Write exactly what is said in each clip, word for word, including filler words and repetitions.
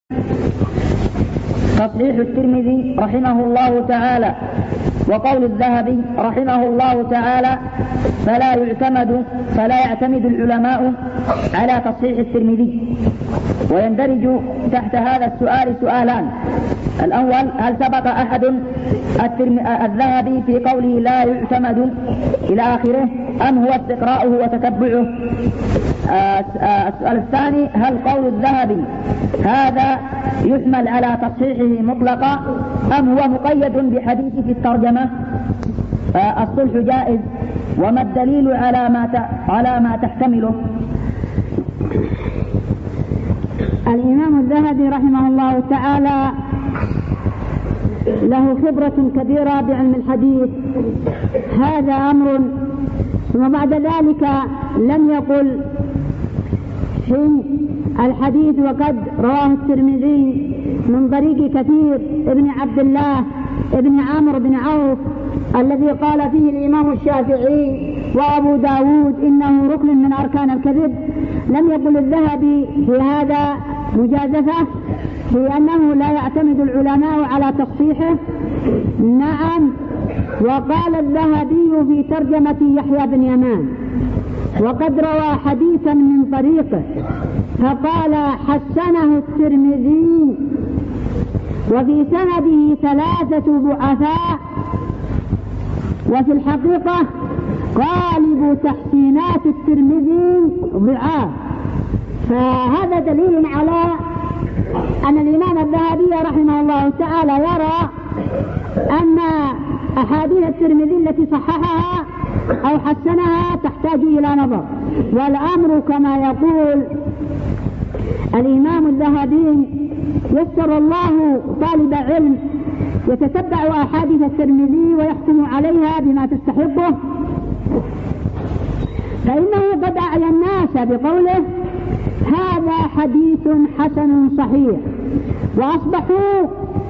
تصحيح الترمذي رحمه الله تعالى. وقول الذهبي رحمه الله تعالى: فلا يعتمد فلا يعتمد العلماء على تصحيح الترمذي. ويندرج تحت هذا السؤال سؤالان: الأول، هل سبق أحد الذهبي في قوله لا يعتمد إلى آخره، أم هو استقراؤه وتتبعه؟ السؤال الثاني، هل قول الذهبي هذا يحمل على تصحيحه مطلقا، أم هو مقيد بحديث في الترجمة؟ الصلح جائز، وما الدليل على ما على ما تحتمله؟ الإمام الذهبي رحمه الله تعالى له خبرة كبيرة بعلم الحديث، هذا أمر. ثم بعد ذلك لم يقل في الحديث وقد رواه الترمذي من طريق كثير ابن عبد الله ابن عمرو بن عوف الذي قال فيه الإمام الشافعي وأبو داود إنه ركن من أركان الكذب. لم يقل الذهبي في هذا مجازفة في أنه لا يعتمد العلماء على تصحيحه. نعم، وقال الذهبي في ترجمة يحيى بن يمان وقد روى حديثا من طريقه فقال حسنه الترمذي وفي سنده ثلاثة ضعفاء، وفي الحقيقة غالب تحسينات الترمذي ضعاف. فهذا دليل على أن الإمام الذهبي رحمه الله تعالى يرى أن أحاديث الترمذي التي صححها أو حسنها تحتاج إلى نظر. والأمر كما يقول الإمام الذهبي: يسر الله طالب علم يتتبع أحاديث الترمذي ويحكم عليها بما تستحقه، فإنه قد أعيا الناس بقوله هذا حديث حسن صحيح، وأصبحوا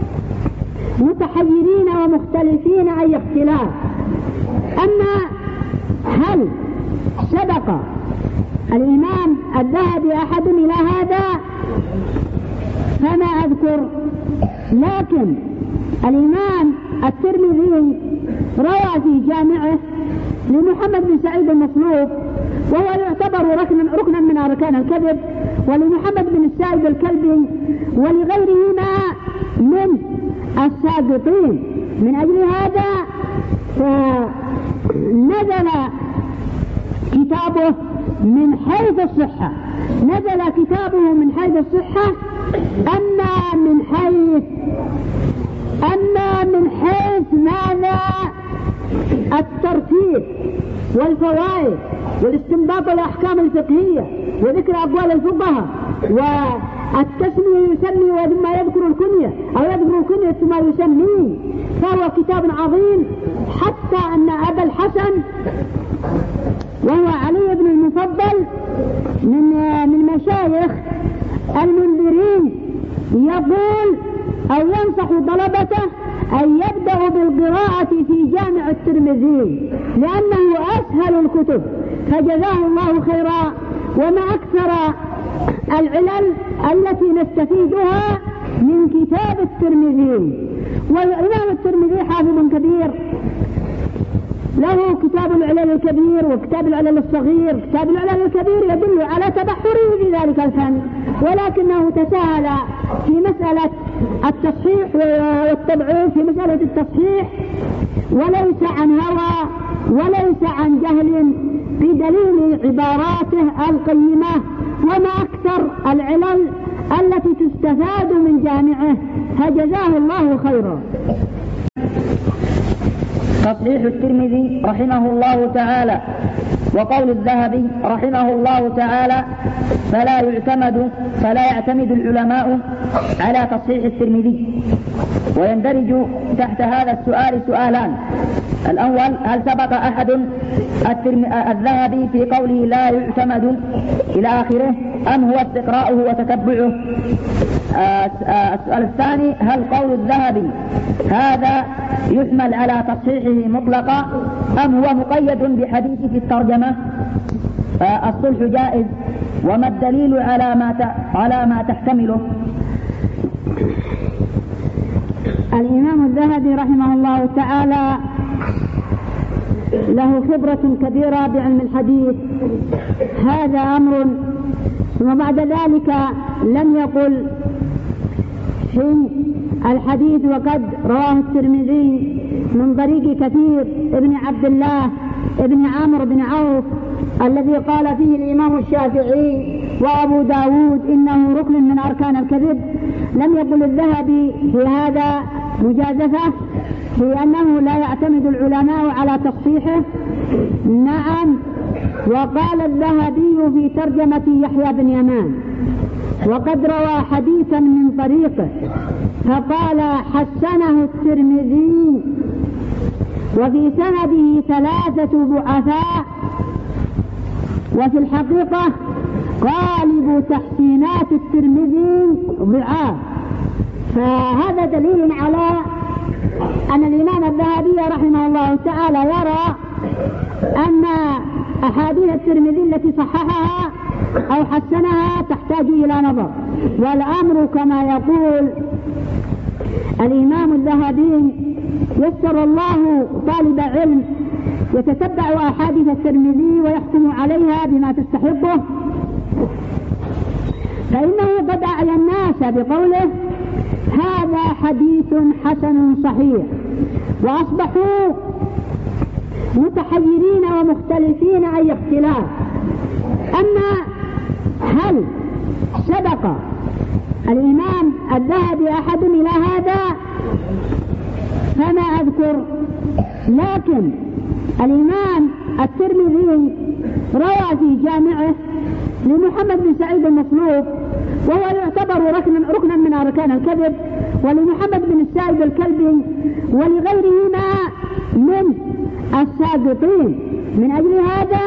متحيرين ومختلفين أي اختلاف. أما هل سبق الإمام الذهبي أحد إلى هذا فما أذكر، لكن الإمام الترمذي روى في جامعه لمحمد بن سعيد المصلوب وهو يعتبر ركنا ركنا من أركان الكذب، ولمحمد بن السائب الكلبي ولغيرهما من السابقين. من أجل هذا نزل كتابه من حيث الصحة نزل كتابه من حيث الصحة أما من حيث أما من حيث ماذا الترتيب والفوائد والاستنباط والأحكام الفقهية وذكر أقوال الفقهاء والتسمية يسمي ثم يذكر الكنية أو يذكر الكنية ثم يسميه، فهو كتاب عظيم. حتى أن أبا الحسن وهو علي بن المفضل من من مشايخ المنذرين يقول أو ينصح طلبته أن يبدأوا بالقراءة في جامع الترمذي لأنه أسهل الكتب، فجزاه الله خيرا. وما أكثر العلل التي نستفيدها من كتاب الترمذي. والإمام الترمذي حافظ كبير، له كتاب العلل الكبير وكتاب العلل الصغير. كتاب العلل الكبير يدل على تبحره في ذلك الفن، ولكنه تساهل في مسألة التصحيح والتضعيف، في مسألة التصحيح، وليس عن هوى وليس عن جهل بدليل عباراته القيمة. وما أكثر العلل التي تستفاد من جامعه، فجزاه الله خيرا. تصحيح الترمذي رحمه الله تعالى. وقول الذهبي رحمه الله تعالى: فلا يعتمد فلا يعتمد العلماء على تصحيح الترمذي. ويندرج تحت هذا السؤال سؤالان: الأول، هل سبق أحد الذهبي في قوله لا يعتمد إلى آخره، أم هو استقراؤه وتتبعه؟ السؤال الثاني، هل قول الذهبي هذا يحمل على تصحيحه مطلقا، أم هو مقيد بحديث في الترجمة؟ الصلح جائز، وما الدليل على ما على ما تحتمله؟ الذهبي رحمه الله تعالى له خبرة كبيرة بعلم الحديث هذا أمر، ثم بعد ذلك لم يقل في الحديث وقد رواه الترمذي من طريق كثير ابن عبد الله ابن عمرو بن عوف الذي قال فيه الإمام الشافعي وأبو داود إنه ركن من أركان الكذب. لم يقل الذهبي في هذا مجازفة في أنه لا يعتمد العلماء على تصحيحه. نعم، وقال الذهبي في ترجمة يحيى بن يمان وقد روى حديثا من طريقه فقال حسنه الترمذي وفي سنده ثلاثة ضعفاء، وفي الحقيقة غالب تحسينات الترمذي ضعاف. فهذا دليل على أن الإمام الذهبي رحمه الله تعالى يرى أن أحاديث الترمذي التي صححها أو حسنها تحتاج إلى نظر، والأمر كما يقول الإمام الذهبي يسر الله طالب علم يتتبع أحاديث الترمذي ويحكم عليها بما تستحقه، فإنه قد أعلى الناس بقوله هذا حديث حسن صحيح، وأصبحوا متحيرين ومختلفين أي اختلاف. أما هل سبق الإمام الذهبي أحد إلى هذا فما أذكر، لكن الإمام الترمذي روى في جامعه لمحمد بن سعيد المصلوب وهو يعتبر ركنا ركنا من أركان الكذب، ولمحمد بن السائب الكلبي ولغيرهما من الساقطين. من أجل هذا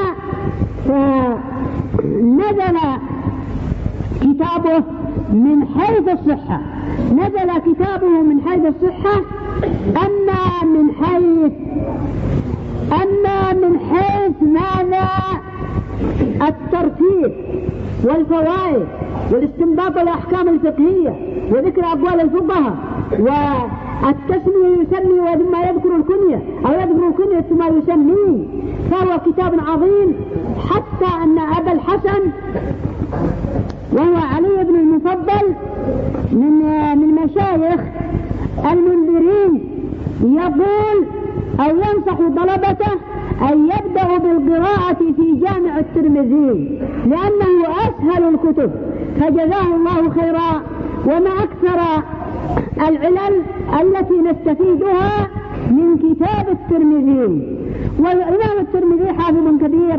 نزل كتابه من حيث الصحة نزل كتابه من حيث الصحة أما من حيث أما من حيث ماذا الترتيب والفوائد والاستنباط والأحكام الفقهية وذكر أقوال الفقهاء والتسمية يسمي وثم يذكر الكنية أو يذكر الكنية ثم يسميه، فهو كتاب عظيم حتى أن أبا الحسن وهو علي بن المفضل من من مشايخ المنذرين يقول أو ينصح طلبته أن يبدأوا بالقراءة في جامع الترمذي لأنه أسهل الكتب، فجزاه الله خيرا. وما أكثر العلل التي نستفيدها من كتاب الترمذي. والإمام الترمذي حافظ كبير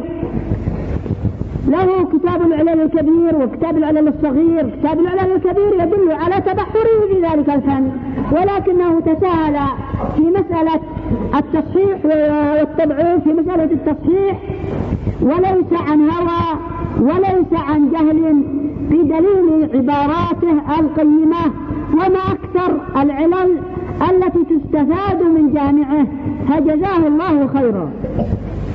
له كتاب العلل الكبير وكتاب العلل الصغير. كتاب العلل الكبير يدل على تبحره في ذلك الفن، ولكنه تساهل في مسألة التصحيح والتضعيف، في مسألة التصحيح، وليس عن هوى وليس عن جهل بدليل عباراته القيمة. وما أكثر العلل التي تستفاد من جامعه، فجزاه الله خيرا.